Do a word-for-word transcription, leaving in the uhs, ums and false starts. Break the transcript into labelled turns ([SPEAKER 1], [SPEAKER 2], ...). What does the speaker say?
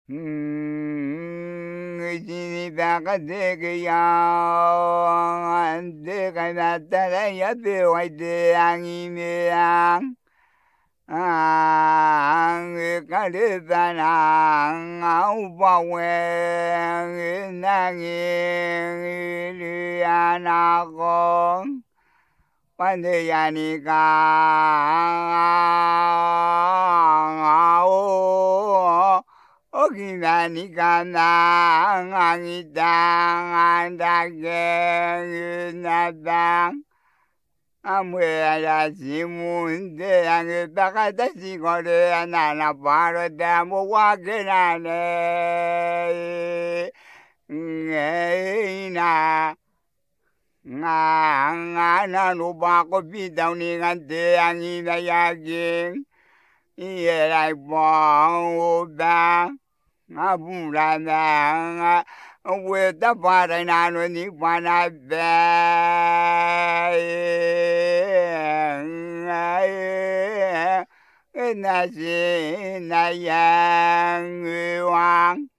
[SPEAKER 1] Jini baka deke yang deka natara ya be waide angi me ang ang kare bana au bawe nangi liana kong pande yani ka Oginani kana ngangitang andageng nadang Amuela simunde ang bakata sigore anana paro damo wagenane Ngaina nga nga nanubako bitaw ni ngante ang inayaging Iyelay pong udang Ngabula na Weta para nano ni panabe Nasi na yang wang